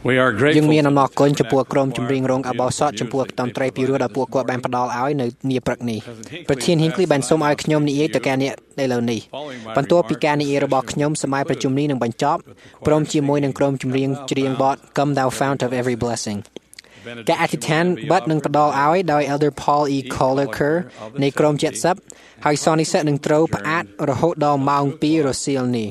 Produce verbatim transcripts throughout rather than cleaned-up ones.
យើងមានអំណរគុណចំពោះក្រុមជំនាញរងអបោសតចំពោះតន្ត្រីពីរោះដែលពួកគាត់បានផ្ដល់ឲ្យនៅនាព្រឹកនេះប្រធាន Hinkley បានសូមឲ្យខ្ញុំនិយាយទៅការអ្នកនៅលើនេះបន្ទាប់ពីការនិយាយរបស់ខ្ញុំសម័យប្រជុំនេះនឹងបញ្ចប់ព្រមជាមួយនឹងក្រុមជំនាញច្រៀងបទ Come Thou Fount of Every Blessing ការអធិដ្ឋានបទនឹងផ្ដល់ឲ្យដោយ Elder Paul E. Colliker នៃក្រុមjet sub ហើយសន្និសីទនឹងត្រូវផ្អាករហូតដល់ម៉ោងពីររសៀលនេះ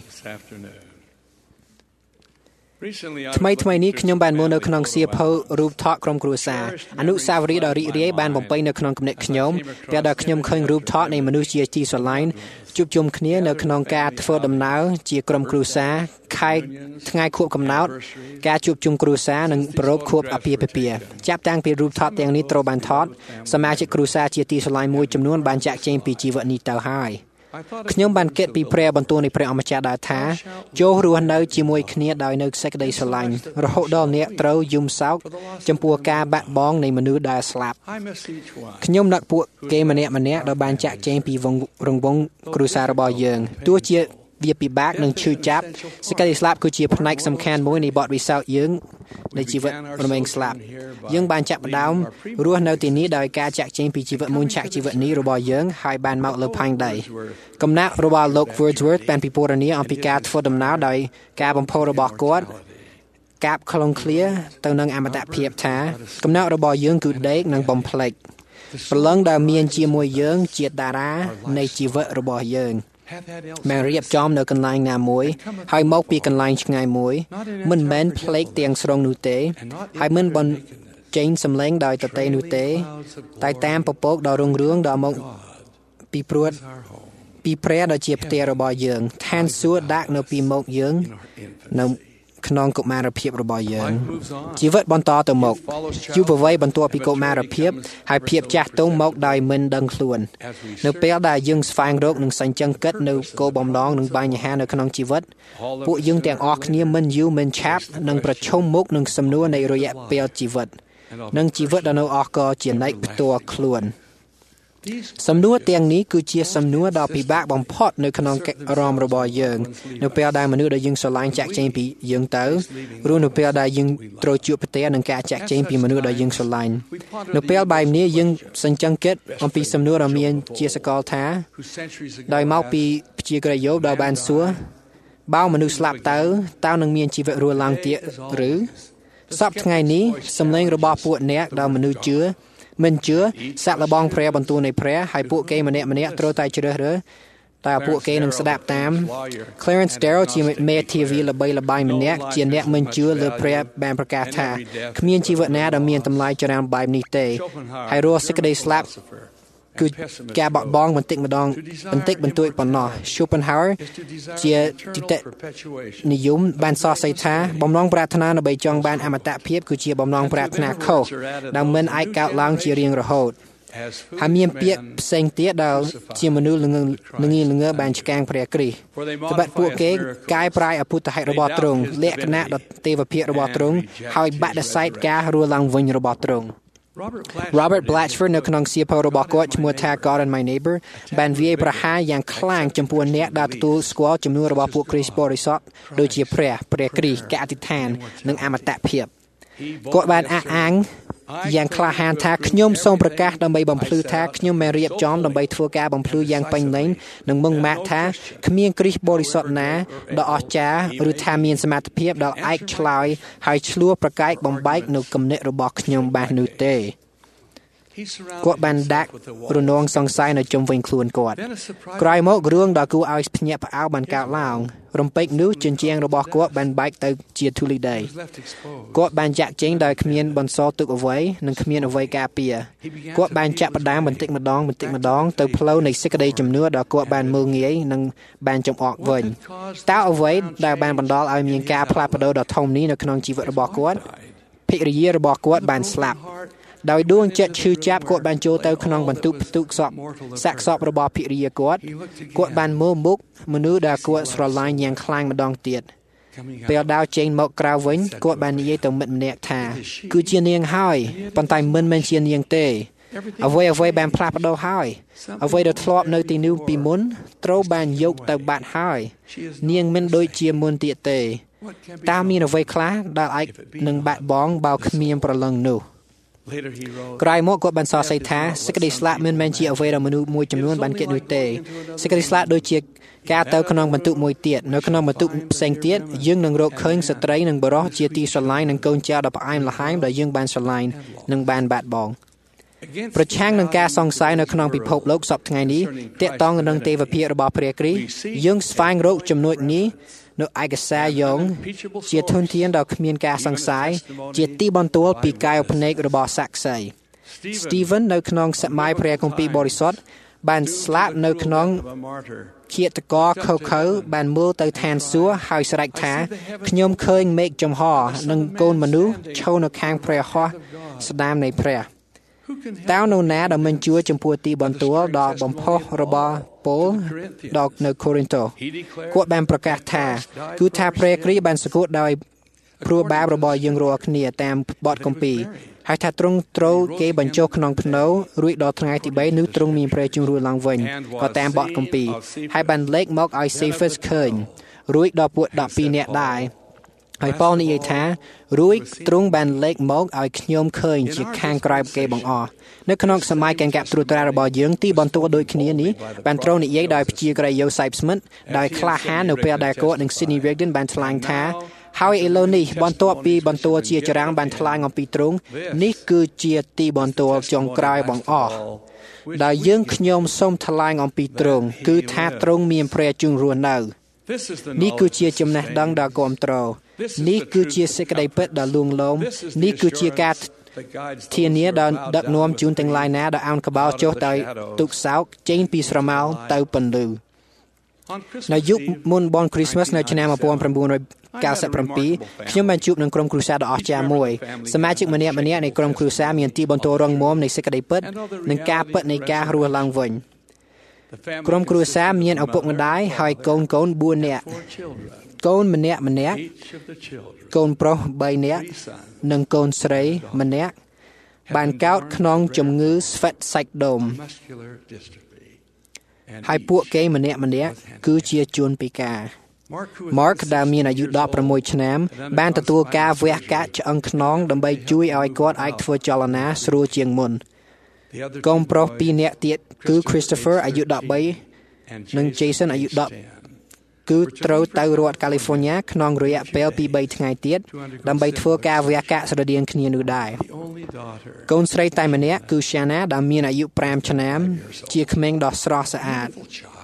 ថ្មីថ្មីនេះខ្ញុំបានមើលនៅក្នុងសៀវភៅ Rooftop ក្រុមគ្រួសារអនុស្សាវរីយ៍ដ៏រីករាយបានបំពេញនៅក្នុងគំនិតខ្ញុំពេលដែលខ្ញុំឃើញ Rooftop នៃមនុស្សជាទីស្រឡាញ់ជួបជុំគ្នានៅក្នុងការធ្វើដំណើរជាក្រុមគ្រួសារខែថ្ងៃខួបកំណើតការជួបជុំគ្រួសារនិងប្រពខួបអាពាហ៍ពិពាហ៍ចាប់តាំងពី Rooftop ទាំងនេះត្រូវបានថតសមាជិកគ្រួសារជាទីស្រឡាញ់មួយចំនួនបានចាក់ចែងពីជីវិតនេះទៅហើយខ្ញុំបានគិតពីព្រះបន្ទូលនៃព្រះអម្ចាស់ដែលថាចូលរស់នៅជាមួយគ្នាដោយនៅសេចក្តីស្រឡាញ់រហូតដល់អ្នកត្រូវយំសោកចំពោះការបាត់បង់នៃមនុស្សដែលស្លាប់ខ្ញុំនឹកពួកគេម្នាក់ម្នាក់ដែលបានចាក់ចែងពីវងរង្វង់គ្រួសាររបស់យើងទោះជាវាពិបាកនឹងឈឺចាប់សេចក្តីស្លាប់គឺជាផ្នែកសំខាន់មួយនៃបទពិសោធន៍យើងនៃជីវិតរមែងស្លាប់យើងបានចាប់ផ្ដើមរស់នៅទីនេះដោយការចាក់ចែងពីជីវិតមុនឆាកជីវិតនេះរបស់យើងហើយបានមកលើផែនដីកំណាក់របស់លោក Wordsworth បានពិពណ៌នាអំពីការធ្វើដំណើរដោយការបំផុសរបស់គាត់កាបខ្លងឃ្លាទៅនឹងអមតភាពថាកំណាក់របស់យើងគឺដេកនិងបំភ្លេចព្រលឹងដែលមានជាមួយយើងជាតារានៃជីវិតរបស់យើងបានរៀបចំនៅកន្លែងណាមួយហើយមកពីកន្លែងឆ្ងាយមួយមិនមែនផ្លេកទាំងស្រុងនោះទេហើយមិនបនចេញសម្លេងដោយតទេនោះទេតែតាមពពកដ៏រុងរឿងដល់មកពីព្រួតពីព្រះដ៏ជាផ្ទះរបស់យើងឋានសួគ៌ដាក់នៅពីមុខយើងនៅក្នុងកុមារភាពរបស់យើងជីវិតបន្តទៅមុខយុវវ័យបន្ទាប់ពីកុមារភាពហើយភាពចាស់ទុំមកដោយមិនដឹងខ្លួននៅពេលដែលយើងស្វែងរកនិងសញ្ជឹងគិតនៅគោលបំណងនិងបញ្ហានៅក្នុងជីវិតពួកយើងទាំងអស់គ្នាមិនយូរមិនឆាប់នឹងប្រឈមមុខនឹងសំណួរនៃរយៈពេលជីវិតនិងជីវិតដ៏នៅអស់កលជានិច្ចផ្ទាល់ខ្លួនសំណួរទាំងនេះគឺជាសំណួរដ៏ពិបាកបំផុតនៅក្នុងអារម្មណ៍របស់យើងនៅពេលដែលមនុស្សដែលយើងស្រឡាញ់ចាក់ចែងពីយើងទៅឬនៅពេលដែលយើងត្រូវជួបប្រទះនឹងការចាក់ចែងពីមនុស្សដែលយើងស្រឡាញ់នៅពេលបែបនេះយើងសញ្ជឹងគិតអំពីសំណួរដ៏មានជាសកលថាដោយមកពីព្យាក្រយោបដែលបានសួរបើមនុស្សស្លាប់ទៅតើនឹងមានជីវិតរស់ឡើងទៀតឬសពថ្ងៃនេះសំឡេងរបស់ពួកអ្នកដែលមនុស្សជឿមិនជឿសាក់លបងព្រះបន្ទូលនៃព្រះហើយពួកគេម្នាក់ម្នាក់ត្រូវតែជ្រើសរើសតើពួកគេនឹងស្ដាប់តាម Clarence Darrow ជាមេធាវីល្បីល្បាញម្នាក់ជាអ្នកមិនជឿលើព្រះបានប្រកាសថាគ្មានជីវិតណាដែលមានតម្លៃច្រើនបែបនេះទេហើយរាល់សេចក្តីស្លាប់គឺការបាក់បង់បន្តិចម្ដងបន្តិចបន្តួចប៉ុណ្ណោះ Schopenhauer ជាទីតិនិយមបានសរសេរថាបំណងប្រាថ្នាដើម្បីចង់បានអមតភាពគឺជាបំណងប្រាថ្នាខុសដែលមិនអាចកើតឡើងជារៀងរហូតហើយមានពាក្យផ្សេងទៀតដែលជាមនុស្សល្ងល្ងល្ងើបានឆ្កាងព្រះគ្រីស្ទត្បិតពួកគេកាយប្រាយអពុទ្ធហេតុរបស់ទ្រង់លក្ខណៈដ៏ទេវភាពរបស់ទ្រង់ហើយបដិសេធការរស់ឡើងវិញរបស់ទ្រង់Robert Blatchford នៅក្នុងសៀវភៅរបស់គាត់ឈ្មោះថា God and My Neighbor បានវាយប្រហារយ៉ាងខ្លាំងចំពោះអ្នកដែលទទួលស្គាល់ជំនឿរបស់ពួកគ្រីស្ទបរិសុទ្ធដូចជាព្រះព្រះគ្រីស្ទការអធិដ្ឋាននិងអមតភាពគាត់បានអះអាងយ៉ាងក្លាហានថាខ្ញុំសូមប្រកាសដើម្បីបំភ្លឺថាខ្ញុំបានរៀបចំដើម្បីធ្វើការបំភ្លឺយ៉ាងពេញលេញនិងមុងម៉ាក់ថាគ្មានគ្រីស្ទបរិសុទ្ធណាដ៏អស្ចារ្យឬថាមានសមត្ថភាពដល់ឯកឆ្លើយហើយឆ្លោះប្រកែកបំបែកនៅគំនិតរបស់ខ្ញុំបាននោះទេគាត់បានដាក់រនងសង្ស័យនៅជុំវិញខ្លួនគាត់ក្រោយមករឿងដ៏គួរឲ្យភ្ញាក់ផ្អើលបានកើតឡើងរំពេចនោះជញ្ជាំងរបស់គាត់បានបែកទៅជាធូលីដីគាត់បានចាក់ចេញដោយគ្មានបន្សល់ទុកអ្វីនិងគ្មានអ្វីការពារគាត់បានចាក់ផ្ដើមបន្តិចម្ដងបន្តិចម្ដងទៅផ្លូវនៃសេចក្តីជំនឿដែលគាត់បានមើលងាយនិងបានចំអកវិញតើអ្វីដែលបានបណ្ដាលឲ្យមានការផ្លាស់ប្ដូរដ៏ធំនេះនៅក្នុងជីវិតរបស់គាត់ភរិយារបស់គាត់បានស្លាប់ដោយដួងចិត្តឈឺចាប់គាត់បានចូលទៅក្នុងបន្ទប់ផ្ទុកសពសាកសពរបស់ភរិយាគាត់គាត់បានមើលមុខមនុស្សដែលគាត់ស្រឡាញ់យ៉ាងខ្លាំងម្ដងទៀតពេលដើរចេញមកក្រៅវិញគាត់បាននិយាយទៅមិត្តម្នាក់ថាគឺជានាងហើយប៉ុន្តែមិនមែនជានាងទេអ្វីអ្វីបានផ្លាស់ប្ដូរហើយអ្វីដែលធ្លាប់នៅទីនោះពីមុនត្រូវបានយកទៅបាត់ហើយនាងមិនដូចជាមុនទៀតទេតើមានអ្វីខ្លះដែលអាចនឹងបាត់បង់បើគ្មានប្រលឹងនោះក្រោយមកគាត់បានសរសេរថាសេចក្តីស្លាប់មិនមែនជាអ្វីដែលមនុស្សមួយចំនួនបានគិតនោះទេសេចក្តីស្លាប់ដូចជាការទៅក្នុងបន្ទុកមួយទៀតនៅក្នុងបន្ទុកផ្សេងទៀតយើងនឹងរកឃើញស្ត្រីនិងបុរសជាទីស្រឡាញ់និងកូនចៅដ៏ផ្អែមល្ហែមដែលយើងបានស្រឡាញ់និងបានបាត់បង់ប្រឆាំងនឹងការសង្ស័យនៅក្នុងពិភពលោកសពថ្ងៃនេះទាក់ទងនឹងទេវភាពរបស់ព្រះគ្រីស្ទយើងស្វែងរកជំនួយនេះនៅឯកសារយ៉ងជាធនធានដ៏គ្មានការសង្ស័យជាទីបន្ទាល់ពីកាយភ្នែករបស់សាក្សី Stephen នៅក្នុងសម័យព្រះគម្ពីរបរិសុទ្ធបានស្លាប់នៅក្នុងឃាតករខុសខើបានមើលទៅឋានសួគ៌ហើយស្រែកថាខ្ញុំឃើញមេឃចំហនិងកូនមនុស្សឈរនៅខាងព្រះហស្ថស្ដាមនៃព្រះតើនរណាដែលមិនជួយចំពោះទីបន្ទាល់ដ៏បំផុសរបស់ប៉ូលដល់នៅកូរិនតូគាត់បានប្រកាសថាគឺថាព្រះគ្រីស្ទបានសគត់ដោយព្រោះបាបរបស់យើងរាល់គ្នាតាមបទគម្ពីរហើយថាទ្រង់ត្រូវគេបញ្ចុះក្នុងភ្នៅរួចដល់ថ្ងៃទីបីនោះទ្រង់មានព្រះជន្មរស់ឡើងវិញក៏តាមបទគម្ពីរហើយបានលេខមកឲ្យ Cephas ឃើញរួចដល់ពួកដប់ពីរនាក់ដែរហើយប៉ូលនិយាយថារួចទ្រង់បានលេខមកឲ្យខ្ញុំឃើញជាខាងក្រៅគេបង្អស់នៅក្នុងសម័យកង្កៈត្រួតត្រារបស់យើងទីបន្ទាល់ដូចគ្នានេះបានត្រូវនិយាយដោយព្យាក្រៃ Joseph Smith ដោយក្លាហាននៅពេលដែលគាត់និង Sidney Rigdon បានថ្លែងថាហើយឥឡូវនេះបន្ទាប់ពីបន្ទាល់ជាចរាងបានថ្លែងអំពីទ្រង់នេះគឺជាទីបន្ទាល់ចុងក្រោយបង្អស់ដែលយើងខ្ញុំសូមថ្លែងអំពីទ្រង់គឺថាទ្រង់មានព្រះជន្មរស់នៅនេះគឺជាចំណេះដឹងដ៏គាំទ្រនេះគឺជាសេចក្តីពិតដ៏លួងលោមនេះគឺជាការធានាដល់ដឹកនាំជូនទាំងឡាយណាដែលអោនកបោចុះដោយទុកសោកចេញពីស្រមោលទៅពន្លឺនៅយុគមុនបនគ្រីស្មាស់នៅឆ្នាំnineteen ninety-sevenខ្ញុំបានជួបនឹងក្រុមគ្រួសារដ៏អស្ចារ្យមួយសមាជិកម្នាក់ម្នាក់នៃក្រុមគ្រួសារមានទីបន្ទាល់រឹងមាំនៃសេចក្តីពិតនិងការពិតនៃការរស់ឡើងវិញក្រុមគ្រួសារមានឪពុកម្ដាយហើយកូនកូនfourនាក់កូនម្នាក់ម្នាក់កូនប្រុសthreeនាក់និងកូនស្រីម្នាក់បានកើតក្នុងជំងឺស្វេតសាច់ដុំហើយពួកគេម្នាក់ម្នាក់គឺជាជនពិការ Mark ដែលមានអាយុsixteenឆ្នាំបានទទួលការវះកាត់ឆ្អឹងខ្នងដើម្បីជួយឲ្យគាត់អាចធ្វើចលនាស្រួលជាងមុនកូនប្រុសtwoនាក់ទៀតគឺ Christopher អាយុthirteenនិង Jason អាយុtenគឺត្រូវទៅរដ្ឋ California ក្នុងរយៈពេលtwo to threeថ្ងៃទៀតដើម្បីធ្វើការវះកាត់ស្រដៀងគ្នានោះដែរកូនស្រីតែម្នាក់គឺ Shanna ដែលមានអាយុfiveឆ្នាំជាក្មេងដ៏ស្រស់ស្អាត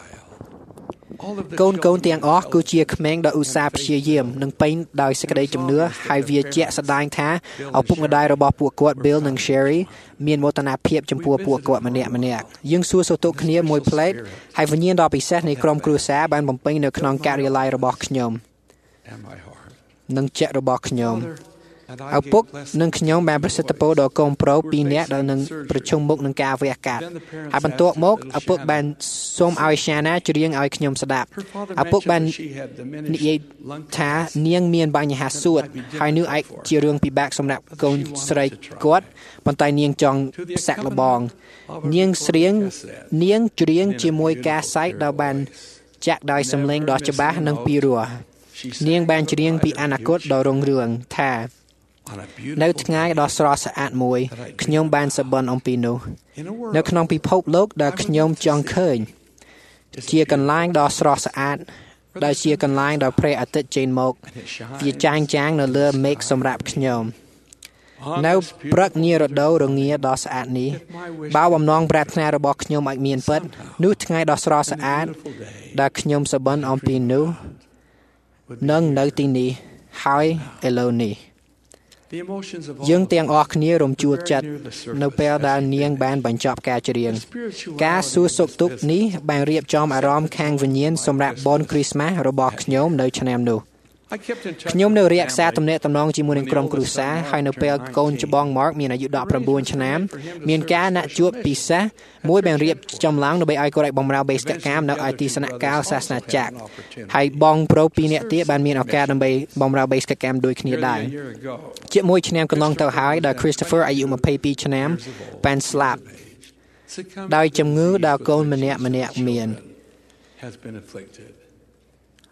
កូនកូនទាំងអស់គឺជាក្មេងដ៏ឧស្សាហ៍ព្យាយាមនិងពេញដោយសេចក្តីជំនឿហើយវាជាក់ស្ដែងថាឪពុកម្ដាយរបស់ពួកគាត់ Bill និង Sherry មានមោទនភាពចំពោះពួកគាត់ម្នាក់ម្នាក់យើងសួរសុខទុក្ខគ្នាមួយផ្លេតហើយវិញ្ញាណដ៏ពិសេសនៃក្រុមគ្រួសារបានបំពេញនៅក្នុងការិយាល័យរបស់ខ្ញុំនិងចិត្តរបស់ខ្ញុំឪពុកនិងខ្ញុំបានប្រសិទ្ធពរដល់កូនប្រុសtwoនាក់ដែលនឹងប្រជុំមុខនឹងការវះកាត់ហើយបន្ទាប់មកឪពុកបានសូមឲ្យ Shanna ច្រៀងឲ្យខ្ញុំស្ដាប់ឪពុកបាននិយាយថានាងមានបញ្ហាសួតហើយនេះអាចជារឿងពិបាកសម្រាប់កូនស្រីគាត់ប៉ុន្តែនាងចង់សាក់លបងនាងស្រៀងនាងច្រៀងជាមួយការសែកដែលបានចាក់ដោយសំឡេងដ៏ច្បាស់និងពីរោះនាងបានច្រៀងពីអនាគតដ៏រុងរឿងថានៅថ្ងៃដ៏ស្រស់ស្អាតមួយខ្ញុំបានសប្បុរសអំពីនោះនៅក្នុងពិភពលោកដែលខ្ញុំចង់ឃើញជាកន្លែងដ៏ស្រស់ស្អាតដែលជាកន្លែងដែលព្រះអាទិត្យចេញមកវាចាងចាងនៅលើមេឃសម្រាប់ខ្ញុំនៅព្រឹកនារដូវរងាដ៏ស្អាតនេះបើបំណងប្រាថ្នារបស់ខ្ញុំអាចមានពិតនោះថ្ងៃដ៏ស្រស់ស្អាតដែលខ្ញុំសប្បុរសអំពីនោះនឹងនៅទីនេះហើយឥឡូវនេះយើងទាំងអស់គ្នារំជួលចិត្តនៅពេលដែលនាងបានបញ្ចប់ការច្រៀងការសួរសុខទុក្ខនេះបានរៀបចំអារម្មណ៍ខាងវិញ្ញាណសម្រាប់បុណ្យគ្រីស្មាស់របស់ខ្ញុំនៅឆ្នាំនោះខ្ញុំនៅរក្សាទំនាក់ទំនងជាមួយនឹងក្រុមគ្រួសារហើយនៅពេលកូនច្បង Mark មានអាយុnineteenឆ្នាំមានការណាត់ជួបពិសេសមួយបានរៀបចំឡើងដើម្បីឲ្យគាត់បម្រើបេសកកម្មនៅឯទីស្នាក់ការសាសនាចក្រហើយបងប្រុសពីរនាក់ទៀតបានមានឱកាសដើម្បីបម្រើបេសកកម្មដូចគ្នាដែរជាមួយឆ្នាំកន្លងទៅហើយដែល Christopher អាយុtwenty-twoឆ្នាំបានស្លាប់ដោយជំងឺដែលកូនម្នាក់ម្នាក់មាន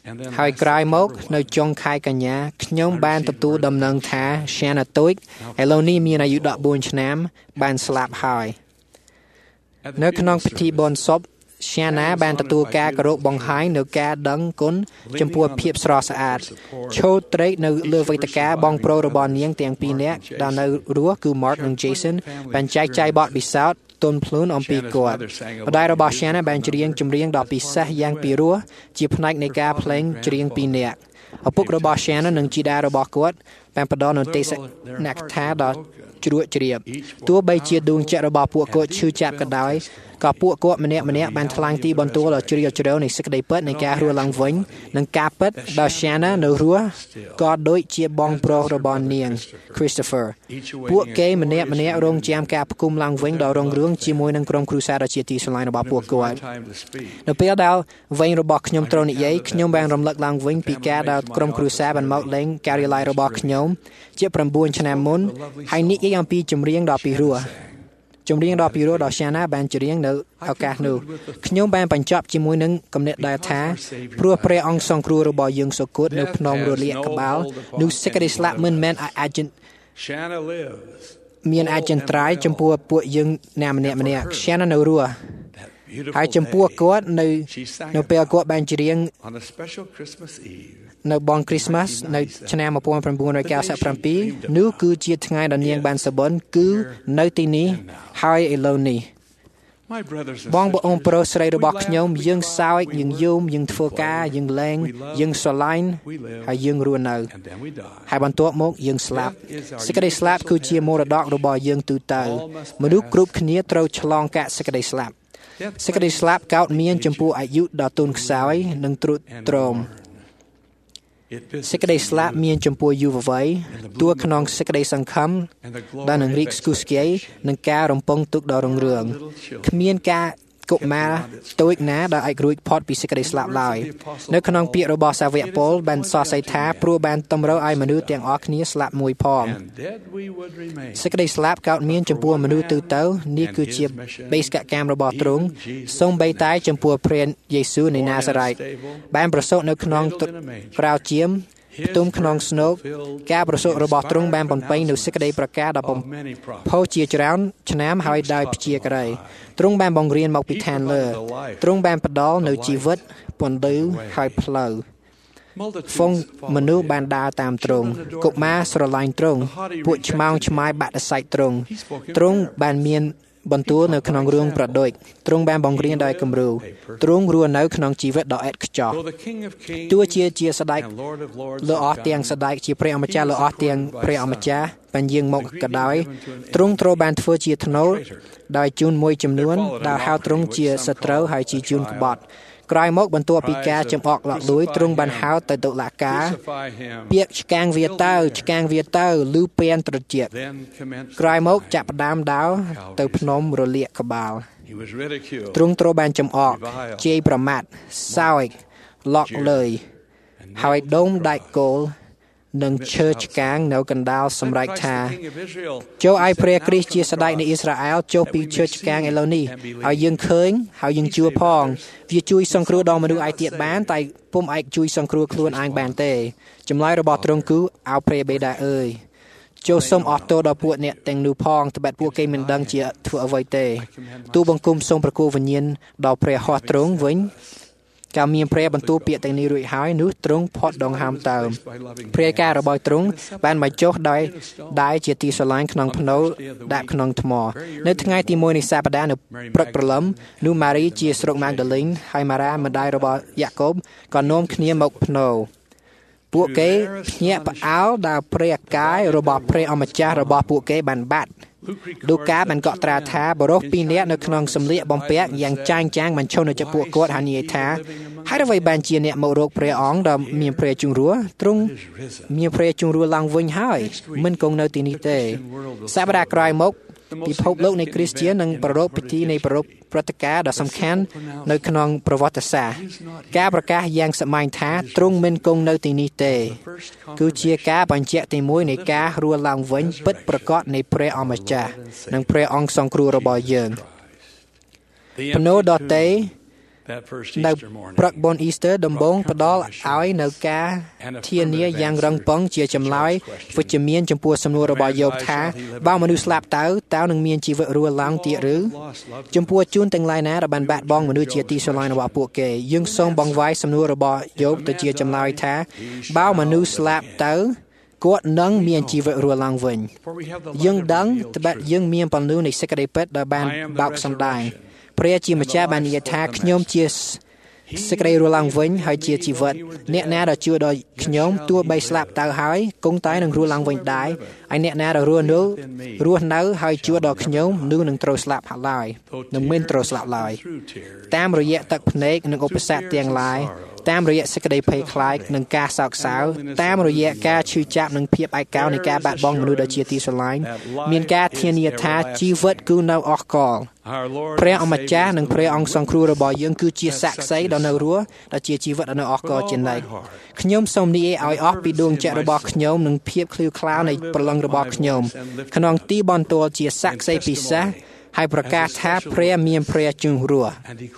ហើយក្រោយមកនៅចុងខែកញ្ញាខ្ញុំបានទទួលដំណឹងថា Shanna តូចឥឡូវនេះមានអាយុដប់បួនឆ្នាំបានស្លាប់ហើយនៅក្នុងពិធីបុណ្យសព Shanna បានទទួលការគោរពបង្ហាញនៅការដឹងគុណចំពោះភាពស្រស់ស្អាតឈោត្រេកនៅលើវេទិកាបងប្រុសរបស់នាងទាំងពីរនាក់ដែលនៅរស់គឺ Mark និង Jason បានចែកចាយបទពិសោធន៍ទន់ភ្លន់អំពីគាត់ម្ដាយរបស់ Shanna បានច្រៀងចម្រៀងដ៏ពិសេសយ៉ាងពីរោះជាផ្នែកនៃការភ្លេងច្រៀងពីរនាក់ឪពុករបស់ Shanna និងជីតារបស់គាត់បានផ្ដល់នូវទេសនាកថាដ៏ជ្រួចជ្រាបទោះបីជាដួងចិត្តរបស់ពួកគាត់ឈឺចាប់ក៏ដោយក៏ពួកគាត់ម្នាក់ម្នាក់បានថ្លែងទីបន្ទូលដ៏ជ្រាលជ្រៅនៃសេចក្តីពិតនៃការរស់ឡើងវិញនិងការពិតដល់ Shanna នៅរស់ក៏ដូចជាបងប្រុសរបស់នាង Christopher ពួកគេម្នាក់ម្នាក់រងចាំការផ្គុំឡើងវិញដ៏រុងរឿងជាមួយនឹងក្រុមគ្រួសារដ៏ជាទីស្រឡាញ់របស់ពួកគាត់នៅពេលដែលវែងរបស់ខ្ញុំត្រូវនិយាយខ្ញុំបានរំលឹកឡើងវិញពីការដែលក្រុមគ្រួសារបានមកលេងការិយាល័យរបស់ខ្ញុំជាប្រាំបួនឆ្នាំមុនហើយនិយាយអំពីចម្រៀងដ៏ពីរោះចម្រៀងដ៏ពីរោះដ៏ Shanna បានច្រៀងនៅឱកាសនោះខ្ញុំបានបញ្ចប់ជាមួយនឹងគំនិតដែលថាព្រោះព្រះអង្គសង្គ្រោះរបស់យើងសុគតនៅភ្នំរលាកក្បាលនោះសេចក្តីស្លាប់មិនមែនអាចមានអាចន្ទ្រាយចំពោះពួកយើងណាម្នាក់ម្នាក់ Shanna នៅរស់ហើយចំពោះគាត់នៅនៅពេលគាត់បានច្រៀងនៅបងគ្រីស្មាស់នៅឆ្នាំmột nghìn chín trăm chín mươi bảyនោះគឺជាថ្ងៃដែលនាងបានសបិនគឺនៅទីនេះហើយឥឡូវនេះបងប្អូនប្រុសស្រីរបស់ខ្ញុំយើងសើចយើងយំយើងធ្វើការយើងលេងយើងស្រឡាញ់ហើយយើងរស់នៅហើយបន្ទាប់មកយើងស្លាប់សេចក្តីស្លាប់គឺជាមរតករបស់យើងទូទៅមនុស្សគ្រប់គ្នាត្រូវឆ្លងកាត់សេចក្តីស្លាប់សេចក្តីស្លាប់កើតមានចំពោះអាយុដ៏ទន់ខ្សោយនិងទ្រុឌទ្រោមសេចក្តីស្លាប់មានចំពោះយុវវ័យទួក្នុងសេចក្តីសង្ឃឹមដែលនឹងរីកស្គុះស្គាយនឹងការរំពឹងទុកដ៏រុងរឿងគ្មានការកុមារតូចណាដែលអាចរួចផុតពីសេចក្តីស្លាប់ឡើយនៅក្នុងពាក្យរបស់សាវកប៉ូលបានសរសេរថាព្រោះបានតម្រូវឲ្យមនុស្សទាំងអស់គ្នាស្លាប់មួយផងសេចក្តីស្លាប់កើតមានចំពោះមនុស្សទូទៅនេះគឺជាបេសកកម្មរបស់ទ្រង់សូម្បីតែចំពោះព្រះយេស៊ូវនៃណាសារ៉េតបានប្រសូតនៅក្នុងក្រៅជាមផ្ទុំក្នុងស្នូកការប្រសូតរបស់ទ្រង់បានបំពេញនូវសេចក្តីប្រកាសដ៏បំផុសជាច្រើនឆ្នាំហើយដោយព្យាក្រីទ្រង់បានបង្រៀនមកពីឋានលើទ្រង់បានផ្ដល់នូវជីវិតពន្លឺហើយផ្លូវហ្វុងមនុស្សបានដើរតាមទ្រង់កុមារស្រឡាញ់ទ្រង់ពួកឆ្មោងឆ្មាយបាក់ដសាច់ទ្រង់ទ្រង់បានមានបន្ទូលនៅក្នុងរឿងប្រដូចទ្រង់បានបង្រៀនដោយគំរូទ្រង់រស់នៅក្នុងជីវិតដ៏ឥតខ្ចោះទោះជាជាស្ដេចលោកអស់ទាំងស្ដេចជាព្រះអម្ចាស់លោកអស់ទាំងព្រះអម្ចាស់បានយាងមកក៏ដោយទ្រង់ត្រូវបានធ្វើជាធ្នូដោយជួនមួយចំនួនដែលហៅទ្រង់ជាសត្រូវហើយជាជួនក្បត់ក្រោយមកបន្ទាប់ពីការចំអកឡាក់លួយទ្រង់បានហៅទៅតុលាការពាក្យឆ្កាងវាទៅឆ្កាងវាទៅឬពែនត្រជាក់ក្រោយមកចាប់ផ្ដើមដើរទៅភ្នំរលាកក្បាលទ្រង់ត្រូវបានចំអកជេរប្រមាថសើចឡក់លើយហើយដុំដាច់គោលនឹងឈើឆ្កាងនៅកណ្ដាលសម្រេចថាចូលឲ្យព្រះគ្រីស្ទជាស្ដេចនៃអ៊ីស្រាអែលចុះពីឈើឆ្កាងឥឡូវនេះហើយយើងឃើញហើយយើងជួផងវាជួយសង្គ្រោះដល់មនុស្សឯទៀតបានតែពុំអាចជួយសង្គ្រោះខ្លួនឯងបានទេចម្លើយរបស់ទ្រង់គឺអោព្រះបេតាអើយចូលសូមអត់ទោសដល់ពួកអ្នកទាំងនោះផងត្បិតពួកគេមិនដឹងជាធ្វើអ្វីទេទូបង្គំសូមប្រគល់វិញ្ញាណដល់ព្រះហស្ថទ្រង់វិញកាលមានព្រះបន្ទូលពាក្យទាំងនេះរួចហើយនោះទ្រង់ផុតដង្ហើមទៅព្រះការរបស់ទ្រង់បានបញ្ចុះដោយដែរជាទីស្រឡាញ់ក្នុងភ្នូដាក់ក្នុងថ្មនៅថ្ងៃទីមួយនៃសប្តាហ៍នៅព្រឹកព្រលឹមនោះម៉ារីជាស្រុកម៉ាកដាលេនហើយម៉ារ៉ាម្ដាយរបស់យ៉ាកុបក៏នាំគ្នាមកភ្នូពួកគេភ្ញាក់ផ្អើលដល់ព្រះកាយរបស់ព្រះអម្ចាស់របស់ពួកគេបានបាត់លូកាបានកត់ត្រាថាបរិសុទ្ធពីរនាក់នៅក្នុងសម្លៀកបំពាក់យ៉ាងចាញ់ចាំងបញ្ឈប់នៅចំពោះគាត់ហើយនិយាយថាហើយអ្វីបានជាអ្នកមករកព្រះអង្គដែលមានព្រះជង្រោះទ្រង់មានព្រះជង្រោះឡើងវិញហើយមិនគង់នៅទីនេះទេសប្តាហ៍ក្រោយមកពិភពលោកនៃគ្រីស្ទាននឹងប្រារព្ធពិធីនៃប្រពៃព្រឹត្តិការណ៍ដ៏សំខាន់នៅក្នុងប្រវត្តិសាស្ត្រការប្រកាសយ៉ាងសម្ដែងថាទ្រង់មិនគង់នៅទីនេះទេគឺជាការបញ្ជាក់ទីមួយនៃការរស់ឡើងវិញពិតប្រាកដនៃព្រះអម្ចាស់និងព្រះអង្គសង្គ្រោះរបស់យើងភ្នូដតេនៅព្រឹកបុណ្យ Easter ដំបូងផ្ដល់ឲ្យនៅការធានាយ៉ាងរឹងប៉ឹងជាចម្លើយវិជ្ជមានចំពោះសំណួររបស់យោបថាបើមនុស្សស្លាប់ទៅតើនឹងមានជីវិតរស់ឡើងទៀតឬចំពោះជូនទាំងឡាយណាដែលបានបាត់បង់មនុស្សជាទីស្រឡាញ់របស់ពួកគេយើងសូមបង្វែរសំណួររបស់យោបទៅជាចម្លើយថាបើមនុស្សស្លាប់ទៅគាត់នឹងមានជីវិតរស់ឡើងវិញយើងដឹងត្បិតយើងមានពន្លឺនៃសេចក្តីពិតដែលបានបើកសម្ដែងព្រះជាម្ចាស់បាននិយាយថាខ្ញុំជាសេចក្តីរស់ឡើងវិញហើយជាជីវិតអ្នកណាដែលជឿដល់ខ្ញុំទោះបីស្លាប់ទៅហើយគង់តែនឹងរស់ឡើងវិញដែរហើយអ្នកណាដែលរស់នៅរស់នៅហើយជឿដល់ខ្ញុំនោះនឹងត្រូវស្លាប់ឡើយនឹងមិនត្រូវស្លាប់ឡើយតាមរយៈទឹកភ្នែកនិងឧបសគ្គទាំងឡាយតាមរយៈសេចក្តីភ័យខ្លាចនិងការសោកសៅតាមរយៈការឈឺចាប់និងភាពឯកោនៃការបាត់បង់មនុស្សដែលជាទីស្រឡាញ់មានការធានាថាជីវិតគឺនៅអស់កលព្រះអម្ចាស់និងព្រះអង្គសង្គ្រោះរបស់យើងគឺជាសាក្សីដ៏នៅរស់ដែលជាជីវិតដ៏នៅអស់កលជានិច្ចខ្ញុំសូមនិយាយឲ្យអស់ពីដួងចិត្តរបស់ខ្ញុំនិងភាពឃ្លាវខ្លាវនៃព្រលឹងរបស់ខ្ញុំក្នុងទីបន្ទាល់ជាសាក្សីពិសេសហើយប្រកាសថាព្រះមានព្រះជន្មរស់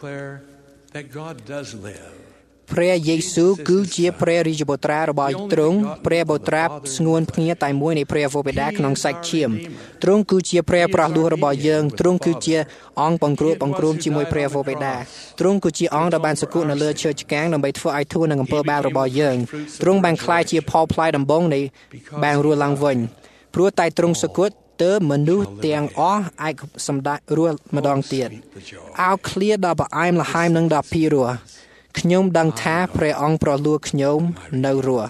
ព្រះយេស៊ូវគឺជាព្រះរាជបុត្រារបស់ទ្រង់ព្រះបុត្រាស្ងួនភ្ងាតែមួយនៃព្រះវរបិតាក្នុងសាច់ឈាមទ្រង់គឺជាព្រះប្រោះលោះរបស់យើងទ្រង់គឺជាអង្គបង្រួបបង្រួមជាមួយព្រះវរបិតាទ្រង់គឺជាអង្គដែលបានសគត់នៅលើឈើឆ្កាងដើម្បីធ្វើឲ្យធូរនឹងអំពើបាបរបស់យើងទ្រង់បានក្លាយជាផលផ្លែដំបូងនៃបានរស់ឡើងវិញព្រោះតែទ្រង់សគត់ទើបមនុស្សទាំងអស់អាចសម្ដេចរស់ម្ដងទៀតអោឃ្លាដល់ផ្អែមល្ហែមនិងដល់ពីរោះខ្ញុំដឹងថាព្រះអង្គប្រលួខ្ញុំនៅរស់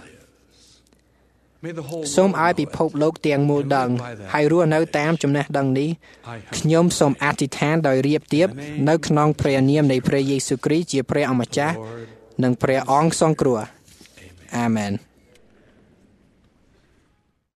សូមឲ្យពិភពលោកទាំងមូលដឹងហើយរស់នៅតាមចំណេះដឹងនេះខ្ញុំសូមអធិដ្ឋានដោយរៀបទៀបនៅក្នុងព្រះនាមនៃព្រះយេស៊ូវគ្រីស្ទជាព្រះអម្ចាស់និងព្រះអង្គសង្គ្រោះអាមែន